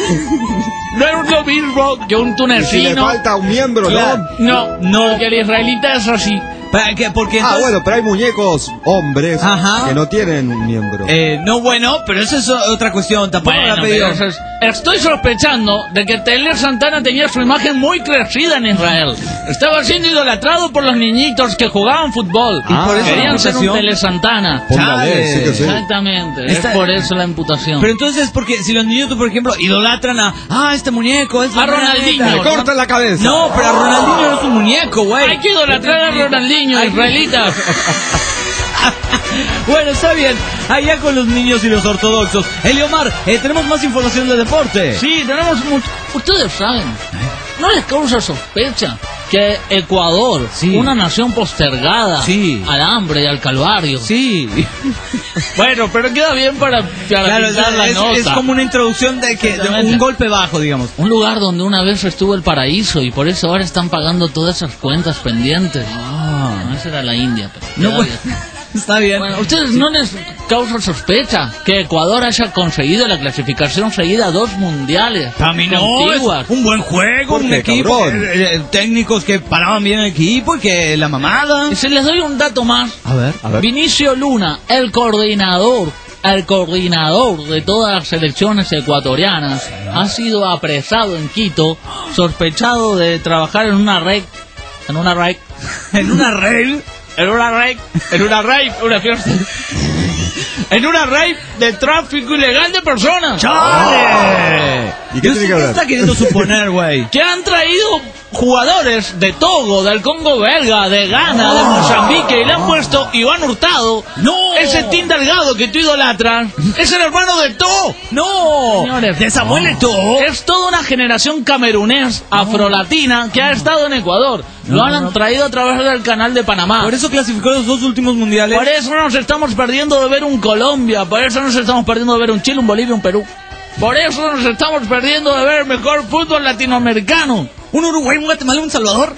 No es lo mismo que un Si le tunecino. falta un miembro, Claro. ¿no? No, no, porque el israelita es así. ¿Para qué? Porque Ah, entonces- bueno, pero hay muñecos hombres Ajá. que no tienen un miembro. Eh, no, bueno, pero eso es otra cuestión. Tampoco Bueno, me ha pedido. pero eso es- estoy sospechando de que Tele Santana tenía su imagen muy crecida en Israel. Estaba siendo idolatrado por los niñitos que jugaban fútbol. Y por eso Querían la ser un amputación. Tele Santana. Póngale, chale. sí que sí. Exactamente, Está- es por eso la imputación. Pero entonces, porque si los niños, por ejemplo, idolatran a. Ah, este muñeco es la A Ronaldinho. neta. ¡Le cortan la cabeza! No, pero a Ronaldinho no es un muñeco, güey. Hay que idolatrar a Ronaldinho, Hay- israelitas. Bueno, está bien. Allá con los niños y los ortodoxos. Eliomar, eh, tenemos más información de deporte. Sí, tenemos mucho. Ustedes saben, ¿no les causa sospecha que Ecuador, Sí. una nación postergada Sí. al hambre y al calvario? Sí. Bueno, pero queda bien para, para Claro, es, pintar la es- nota. es como una introducción de que de Exactamente. un golpe bajo, digamos. Un lugar donde una vez estuvo el paraíso y por eso ahora están pagando todas esas cuentas pendientes. Ah. No, esa era la India. Pero No, queda bueno, bien. está bien. Bueno, ¿ustedes no les causa sospecha que Ecuador haya conseguido la clasificación seguida a dos mundiales Caminó, contiguas? es un buen juego, ¿Por un qué, equipo, cabrón? eh, eh, técnicos que paraban bien el equipo y que la mamada. Y si les doy un dato más, A ver. A ver. Vinicio Luna, el coordinador, el coordinador de todas las selecciones ecuatorianas, ha sido apresado en Quito, sospechado de trabajar en una red, en una red, En una red. en una red, en una red, una fiesta, en una red de tráfico ilegal de personas. ¡Chale! ¿Y qué Yo tiene sé que ver? está queriendo suponer, güey? Que han traído jugadores de Togo, del Congo belga, de Ghana, de Mozambique, y le han puesto Iván Hurtado. ¡No! Ese Tim Delgado que tú idolatras es el hermano de To. ¡No! Señores, ¿De Samuel Eto'o? es toda una generación camerunés, afrolatina, que ha estado en Ecuador. Lo No, han no, no. traído a través del canal de Panamá. Por eso clasificó los dos últimos mundiales. Por eso nos estamos perdiendo de ver un Colombia, por eso nos estamos perdiendo de ver un Chile, un Bolivia, un Perú. Por eso nos estamos perdiendo de ver el mejor fútbol latinoamericano. Un Uruguay, un Guatemala, un Salvador.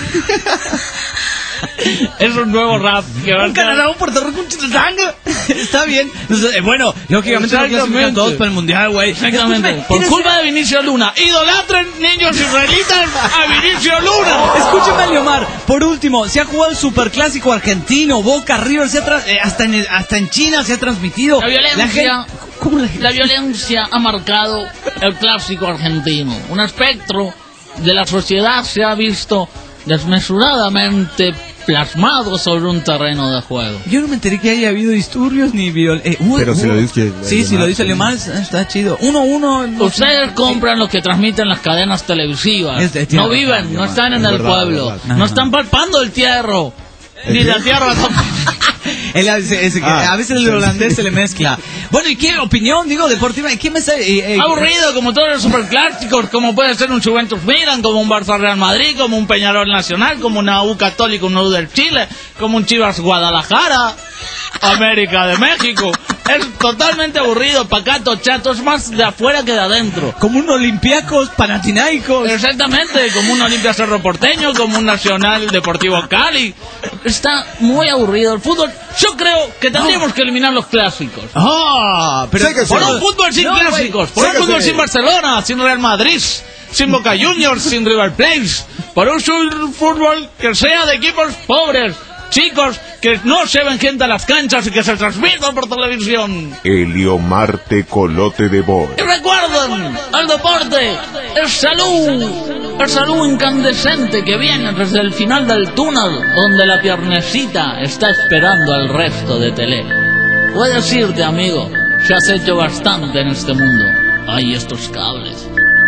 Es un nuevo rap que va a Un estar- Canadá, un Puerto Rico, un Chitotanga. Está bien. Entonces, eh, bueno, lógicamente no clasifican Exactamente. todos para el mundial, güey. Exactamente. Escúchame, Por ¿tienes- culpa de Vinicio Luna. Idolatren, niños israelitas, a Vinicio Luna. Escúchame, Leomar. Por último, se ha jugado el superclásico argentino, Boca River, se ha tra- eh, hasta, en el- hasta en China se ha transmitido. La violencia, gente- ¿Cómo la gente? la violencia ha marcado el clásico argentino. Un espectro de la sociedad se ha visto desmesuradamente plasmado sobre un terreno de juego. Yo no me enteré que haya habido disturbios ni violencia. Pero si lo dice Sí, si lo dice Leomar, está está chido. Uno, uno. no sé. Ustedes compran lo que transmiten las cadenas televisivas. Es de tierra, No viven, no están en es el verdad, pueblo. es verdad. No están palpando el tierro. Ni la tierra tampoco. El- ese- ese que Ah, a veces el holandés se le mezcla. Bueno, ¿y qué opinión, digo, deportiva? ¿Qué me sale? Eh, eh, Aburrido como todos los superclásicos, como puede ser un Juventus Milan, como un Barça Real Madrid, como un Peñarol Nacional, como una U Católica, una U del Chile, como un Chivas Guadalajara, América de México. Es totalmente aburrido, pacato, chato, es más de afuera que de adentro. Como un Olympiacos Panathinaikos. Exactamente, como un Olimpia Cerro Porteño, como un Nacional Deportivo Cali. Está muy aburrido el fútbol. Yo creo que tendríamos no. que eliminar los clásicos. Ah, pero sí por un fútbol sin no, clásicos, por un fútbol sí. sin Barcelona, sin Real Madrid, sin Boca Juniors, sin River Plate, por un fútbol que sea de equipos pobres. Chicos, que no lleven gente a las canchas y que se transmitan por televisión. Helio Marte Colote de Boer. Y recuerden, el deporte es salud. Es salud incandescente que viene desde el final del túnel, donde la piernecita está esperando al resto de tele. Puedes irte, amigo. Ya has hecho bastante en este mundo. Hay estos cables.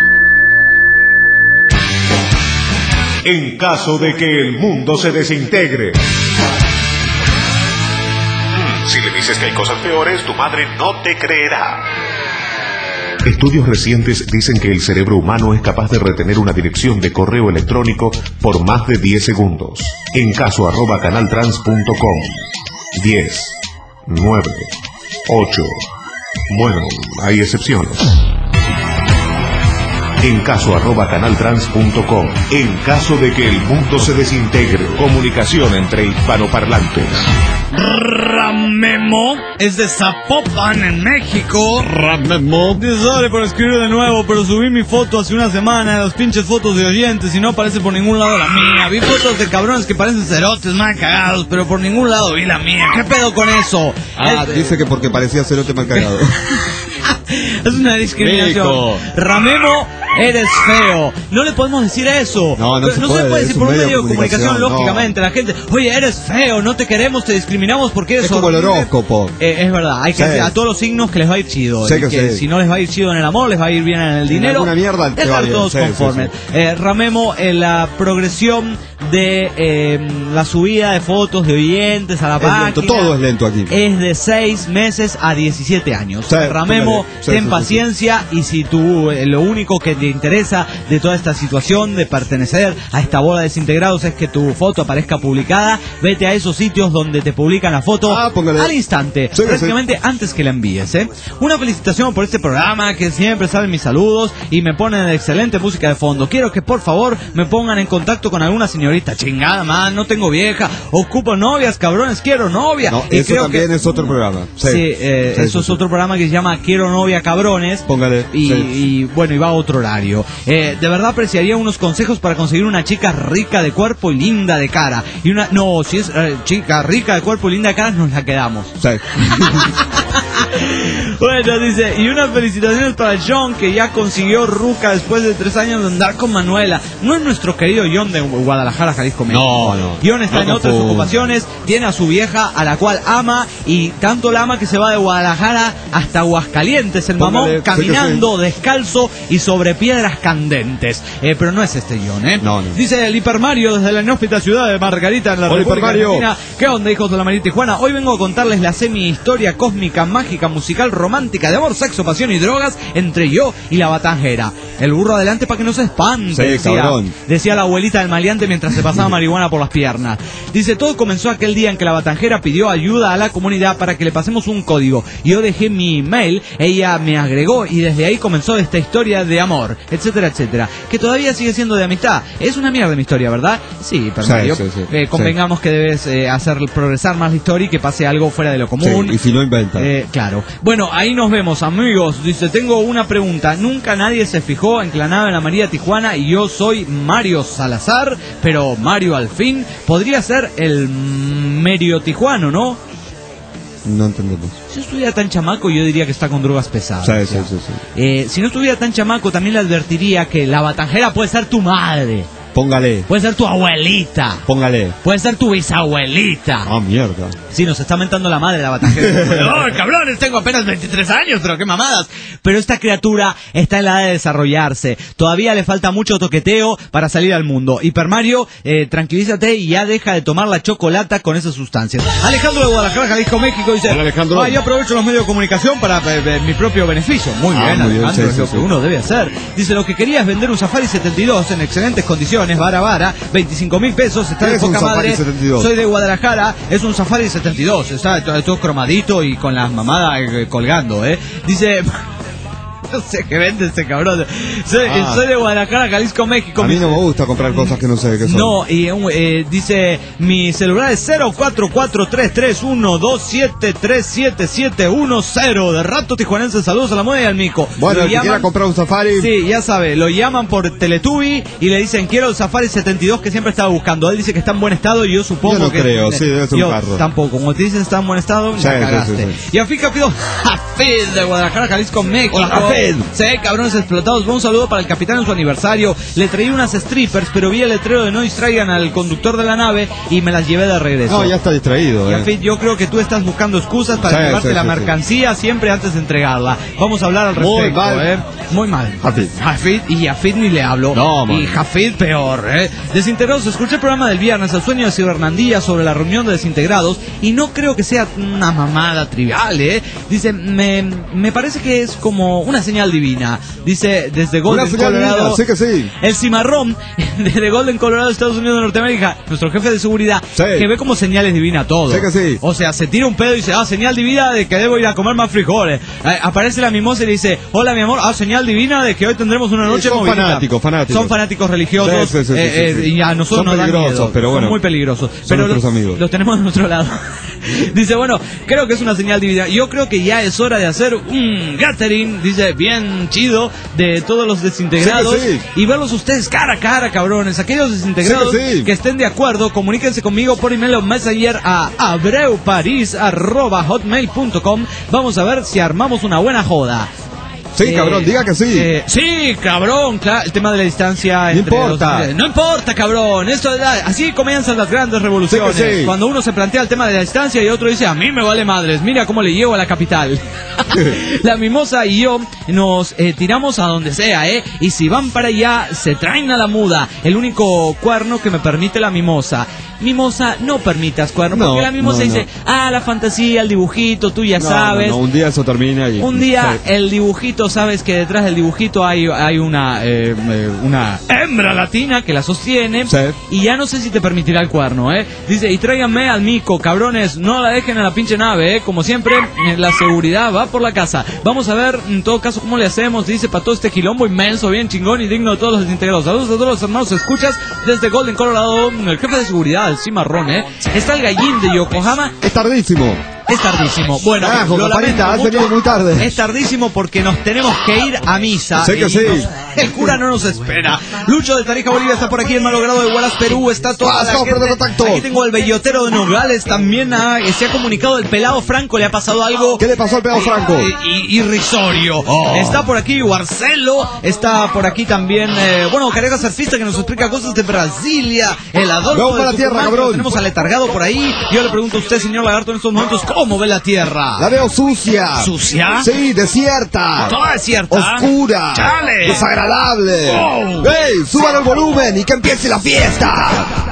En caso de que el mundo se desintegre. Si le dices que hay cosas peores, tu madre no te creerá. Estudios recientes dicen que el cerebro humano es capaz de retener una dirección de correo electrónico por más de diez segundos. En caso arroba canaltrans punto com. diez, nueve, ocho. Bueno, hay excepciones. En caso arroba canaltrans punto com. En caso de que el mundo se desintegre. Comunicación entre hispanoparlantes. Ramemo es de Zapopan, en México. Ramemo. Sorry por escribir de nuevo, pero subí mi foto hace una semana, las pinches fotos de oyentes, y no aparece por ningún lado la mía. Vi fotos de cabrones que parecen cerotes, mal cagados, pero por ningún lado vi la mía. ¿Qué pedo con eso? Ah, es, dice que porque parecía cerote mal cagado. Es una discriminación. Mico. Ramemo, eres feo. No le podemos decir eso. No, no, se, no puede, se puede decir por un medio de comunicación, comunicación lógicamente. No. La gente, oye, eres feo, no te queremos, te discriminamos porque eres Es como el horóscopo. Eh, es verdad, hay que sí. decir a todos los signos que les va a ir chido. Sí, que que sí. Si no les va a ir chido en el amor, les va a ir bien en el dinero. Una mierda te va bien. Todos sí, conformes. Sí, sí. Eh, Ramemo, en la progresión de eh, la subida de fotos de oyentes a la es página. Lento, todo es lento aquí. Es de seis meses a diecisiete años. Sí, Ramemo, sí, ten sí, paciencia sí, sí. y si tú eh, lo único que te interesa de toda esta situación de pertenecer a esta bola de desintegrados es que tu foto aparezca publicada, vete a esos sitios donde te publican la foto ah, al instante, sí, prácticamente sí. antes que la envíes. ¿eh? Una felicitación por este programa que siempre salen mis saludos y me ponen excelente música de fondo. Quiero que por favor me pongan en contacto con alguna señorita. Chingada, man, no tengo vieja, ocupo novias, cabrones, quiero novia. No, y eso creo también que... es otro programa. Sí, sí, eh, sí, eso sí, es sí. otro programa que se llama Quiero novia, cabrones. Póngale. Y, sí. y bueno, y va a otro horario. Eh, de verdad apreciaría unos consejos para conseguir una chica rica de cuerpo y linda de cara. Y una, no, si es eh, chica rica de cuerpo y linda de cara, nos la quedamos. Sí. Bueno, dice, y unas felicitaciones para John, que ya consiguió ruca después de tres años de andar con Manuela. No es nuestro querido John de Guadalajara, Jalisco, México. No, no. John está no, en no, otras no. ocupaciones, tiene a su vieja, a la cual ama, y tanto la ama que se va de Guadalajara hasta Aguascalientes, el mamón, Póngale, caminando, descalzo y sobre piedras candentes. Eh, pero no es este John, ¿eh? No, no. Dice el Hiper Mario desde la inhóspita ciudad de Margarita, en la Hola, República Hiper Mario. Argentina. ¿Qué onda, hijos de la Marita Tijuana? Hoy vengo a contarles la semi-historia cósmica, mágica, musical, romántica, de amor, sexo, pasión y drogas entre yo y la batanjera. El burro adelante para que no se espante, Sí, decía, cabrón. decía la abuelita del maleante mientras se pasaba marihuana por las piernas. Dice, todo comenzó aquel día en que la batanjera pidió ayuda a la comunidad para que le pasemos un código. Yo dejé mi email, ella me agregó y desde ahí comenzó esta historia de amor, etcétera, etcétera. Que todavía sigue siendo de amistad. Es una mierda mi historia, ¿verdad? Sí, pero Sí, Mario, sí, sí, eh, convengamos sí. que debes eh, hacer progresar más la historia y que pase algo fuera de lo común. Sí, y si no inventa. Eh, claro. Bueno, ahí nos vemos, amigos. Dice, tengo una pregunta. Nunca nadie se fijó en que la nave en la María Tijuana y yo soy Mario Salazar, pero Mario al fin podría ser el Merio Tijuano, ¿no? No entendemos. Si no estuviera tan chamaco, yo diría que está con drogas pesadas. Sí, sí, sí, sí. Eh, si no estuviera tan chamaco, también le advertiría que la batanjera puede ser tu madre. Póngale. Puede ser tu abuelita. Póngale. Puede ser tu bisabuelita. Ah, mierda. Sí, nos está mentando la madre la batanjera. ¡Oh, cabrones! Tengo apenas veintitrés años, pero qué mamadas. Pero esta criatura está en la edad de desarrollarse. Todavía le falta mucho toqueteo para salir al mundo. Hiper Mario, eh, tranquilízate y ya deja de tomar la chocolata con esas sustancias. Alejandro de Guadalajara, Jalisco, México, dice... Hola, Alejandro. Ah, yo aprovecho los medios de comunicación para eh, eh, mi propio beneficio. Muy Ah, bien, muy bien, Alejandro, sí, es sí, lo sí. que uno debe hacer. Dice, lo que quería es vender un Safari setenta y dos en excelentes condiciones. millones, vara vara, veinticinco mil pesos, está de Es un poca Safari madre. setenta y dos. Soy de Guadalajara, es un Safari setenta y dos, está todo, todo cromadito y con las mamadas eh, colgando, ¿eh? Dice... No sé qué vende este cabrón. Soy, Ah. soy de Guadalajara, Jalisco, México. A mí no me gusta comprar cosas que no sé qué son. No, y eh, dice, mi celular es cero cuatro cuatro tres tres uno dos siete tres siete siete uno cero. De Rato Tijuanense, saludos a la moda y al mico. Bueno, Lo el que quiera comprar un Safari. Sí, ya sabe, lo llaman por Teletubby y le dicen, quiero el Safari setenta y dos que siempre estaba buscando. Él dice que está en buen estado y yo supongo Yo no que... creo, sí, debe ser un yo carro. tampoco, como te dicen está en buen estado, Sí, la sí, cagaste. sí, sí. Y a fin pido Jafid de Guadalajara, Jalisco, México. Hola, Jafid. Sí, cabrones explotados. Un saludo para el capitán en su aniversario. Le traí unas strippers, pero vi el letrero de no distraigan al conductor de la nave y me las llevé de regreso. No, ya está distraído. Y Eh. Jafid, yo creo que tú estás buscando excusas para Sí, llevarte sí, la sí, mercancía siempre antes de entregarla. Vamos a hablar al Muy respecto, mal. ¿eh? Muy mal. Jafid. Jafid, y Jafid ni le hablo. No, man. Y Jafid peor, ¿eh? Desintegrados, escuché el programa del viernes, El sueño de Cibernandía, sobre la reunión de desintegrados, y no creo que sea una mamada trivial, ¿eh? Dice, me, me parece que es como una señal divina. Dice, desde Golden, Una señal Colorado. divina, sí que sí. El cimarrón de Golden, Colorado, Estados Unidos de Norteamérica, nuestro jefe de seguridad, Sí. que ve como señales divinas todo. Sí que sí. O sea, se tira un pedo y dice, ah, señal divina de que debo ir a comer más frijoles. Eh, aparece la mimosa y le dice, hola mi amor, ah, señal divina de que hoy tendremos una noche son movidita. fanáticos, fanáticos. Son fanáticos religiosos, Sí, sí, sí, sí, eh, sí, eh, sí. y a nosotros Son nos dan peligrosos, miedo. pero bueno. Son muy peligrosos. Son pero nuestros los, amigos. los tenemos de nuestro lado. Dice, bueno, creo que es una señal divina. Yo creo que ya es hora de hacer un gathering, dice, bien chido, de todos los desintegrados. Sí que sí. Y verlos ustedes cara a cara, cabrones. Aquellos desintegrados Sí que sí. que estén de acuerdo, comuníquense conmigo por email o messenger a abreuparis arroba hotmail punto com. Vamos a ver si armamos una buena joda. Sí, cabrón, diga que sí. eh, sí, cabrón, claro, el tema de la distancia. No entre importa. los- no importa, cabrón. Esto es la- así comienzan las grandes revoluciones. Sí que sí. Cuando uno se plantea el tema de la distancia y otro dice, a mí me vale madres, mira cómo le llevo a la capital. La mimosa y yo nos eh, tiramos a donde sea, ¿eh? Y si van para allá, se traen a la muda. El único cuerno que me permite la mimosa. Mimosa, no permitas cuerno, No, porque la mimosa no, dice, no. ah, la fantasía, el dibujito, tú ya No, sabes. no, no, un día eso termina y... Un día Sí. el dibujito, sabes que detrás del dibujito hay, hay una eh, eh, una hembra latina que la sostiene. Sí. Y ya no sé si te permitirá el cuerno, ¿eh? Dice, y tráiganme al mico, cabrones, no la dejen a la pinche nave, ¿eh? Como siempre, eh, la seguridad va por la casa. Vamos a ver, en todo caso, cómo le hacemos, dice, para todo este quilombo inmenso, bien chingón y digno de todos los desintegrados. Saludos a todos los hermanos, escuchas desde Golden, Colorado, el jefe de seguridad, el cimarrón, ¿eh? Está el gallín de Yokohama. Es tardísimo. Es tardísimo. Bueno, Carajo, lo Caparita, lamento has mucho. venido muy tarde. Es tardísimo porque nos tenemos que ir a misa. Sé que y sí. nos- el cura no nos espera. Lucho de Tarija, Bolivia está por aquí. El malogrado de Wallace, Perú. Está toda la Paso, gente. de contacto. Aquí tengo el bellotero de Nogales. También ha- se ha comunicado el pelado Franco. Le ha pasado algo. ¿Qué le pasó al pelado Franco? eh, i- irrisorio. Oh. Está por aquí Marcelo. Está por aquí también, eh, bueno, Careca Surfista, que nos explica cosas de Brasilia. El Adolfo. Vamos de para la tierra, Tucumán, que cabrón. lo tenemos aletargado por ahí. Yo le pregunto a usted, señor Lagarto, en estos momentos, ¿cómo ve la tierra? La veo sucia. ¿Sucia? Sí, desierta. Toda desierta. Oscura. ¡Chale! Desagradable. Wow. ¡Ey! ¡Suban el volumen y que empiece la fiesta!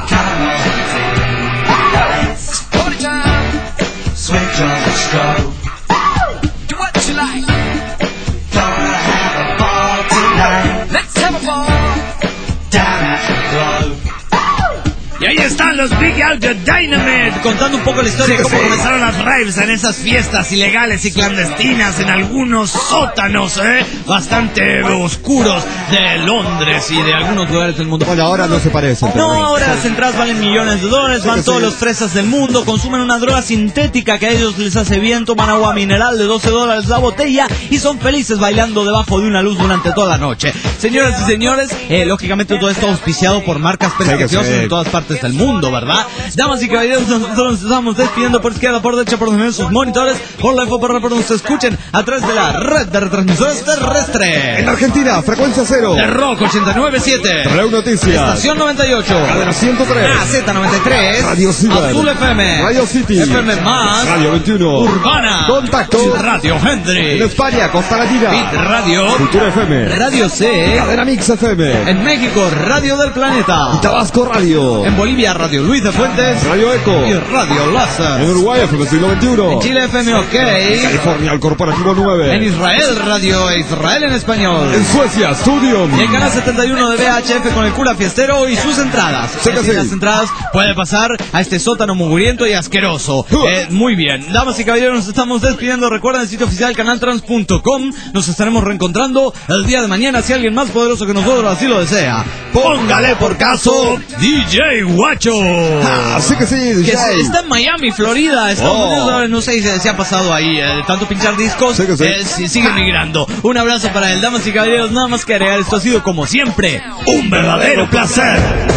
Y ahí están los Big Audio Dynamite contando un poco la historia de cómo comenzaron las raves en esas fiestas ilegales y clandestinas en algunos sótanos, ¿eh? Bastante oscuros de Londres y de algunos lugares del mundo. Bueno, ahora no se parecen. pero No, bueno. ahora las entradas valen millones de dólares, Sí van que todos sí. los fresas del mundo, consumen una droga sintética que a ellos les hace bien, toman agua mineral de doce dólares la botella y son felices bailando debajo de una luz durante toda la noche. Señoras y señores, eh, lógicamente todo esto auspiciado por marcas que prestigiosas sí. en todas partes del mundo, ¿verdad? Damas y caballeros, nosotros nos estamos despidiendo por izquierda, por derecha, por donde ven sus monitores, por la info, por donde se escuchen a través de la red de retransmisores terrestres. En Argentina, frecuencia cero. De Rock ochenta y nueve punto siete. Reu Noticias. Estación noventa y ocho. Cadena ciento tres. A Z noventa y tres. Radio Ciber. Azul F M. Radio City. F M más. Radio veintiuno. Urbana. Contacto. Radio Hendry. En España, Costa Bit Latina. Radio. Cultura F M. Radio C. Cadena Mix F M. En México, Radio del Planeta. Y Tabasco Radio. En Bolivia, Radio Luis de Fuentes, Radio Eco y Radio Láser. En Uruguay, F M siglo veintiuno. En Chile, F M OK. California, el Corporativo nueve. En Israel, Radio Israel en español. En Suecia, Studium. Y el canal setenta y uno de V H F con el cura fiestero y sus entradas. Sí que Sin sí. las entradas puede pasar a este sótano mugriento y asqueroso. Uh. Eh, muy bien, damas y caballeros, nos estamos despidiendo. Recuerden el sitio oficial canaltrans punto com. Nos estaremos reencontrando el día de mañana si alguien más poderoso que nosotros así lo desea. Póngale por caso D J Guacho. Ah, sí que sí, D J. Que está en Miami, Florida, Estados Oh. Unidos. No sé si se ha pasado ahí eh, de tanto pinchar discos. Sí que sí. Eh, sí, sigue migrando. Un abrazo para él, damas y caballeros. Nada más que agregar, esto ha sido como siempre un verdadero placer.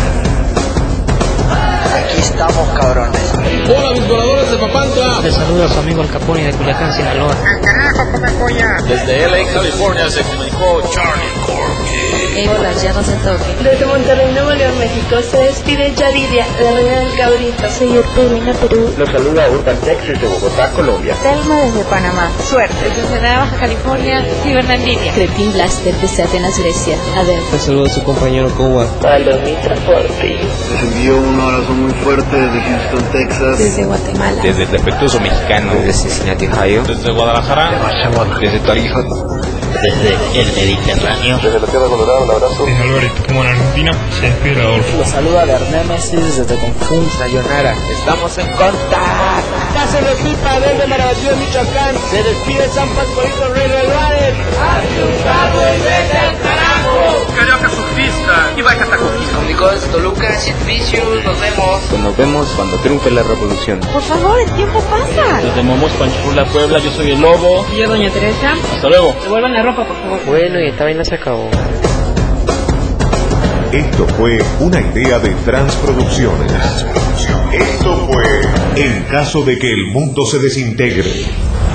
Aquí estamos, cabrones. Hola, mis voladores de Papantla. Les saluda su amigo el Capone de Culiacán, Sinaloa. ¡Al carajo, come polla! Desde L A, California, se comunicó Charlie Corky. Hey, hola, ya no se toque. Desde Monterrey, Nuevo León, México, se despide Yaridia, la reina del cabrito. Soy Arturina, Perú. Los saluda Urban Texas de Bogotá, Colombia. Telma desde Panamá. Suerte. Desde Ensenada, Baja California, y Bernardina. Creepin Blaster desde Atenas, Grecia. Adel. Les saluda a su compañero Cuba. Palomita Forti. Les envío un abrazo muy fuerte desde Houston, Texas. Desde Guatemala. Desde el defectuoso mexicano. Desde Cincinnati, Ohio. Desde Guadalajara. Desde Tarija. Desde el Mediterráneo. Desde la Tierra Colorada, un abrazo. Desde Alvarito, como en Argentina, se despide Adolfo. Los saluda Bernémesis desde Confún, Sayonara. Estamos en contacto. Cáceres Pipa desde Marabatío, Michoacán. Se despide San Pascualito Rey del Valle. ¡Asustado y vete al carajo! Carioca surfista y vaya hasta Coquito. Comunicó desde Toluca, Servicios, nos vemos. Pues nos vemos cuando triunfe la revolución. Por favor, el tiempo pasa. Desde Momos, Panchula, Puebla, yo soy el Lobo. Y yo, Doña Teresa. Hasta luego. Devuelvan la ropa, por favor. Bueno, y esta vaina se acabó. Esto fue una idea de Transproducciones. Esto fue En caso de que el mundo se desintegre.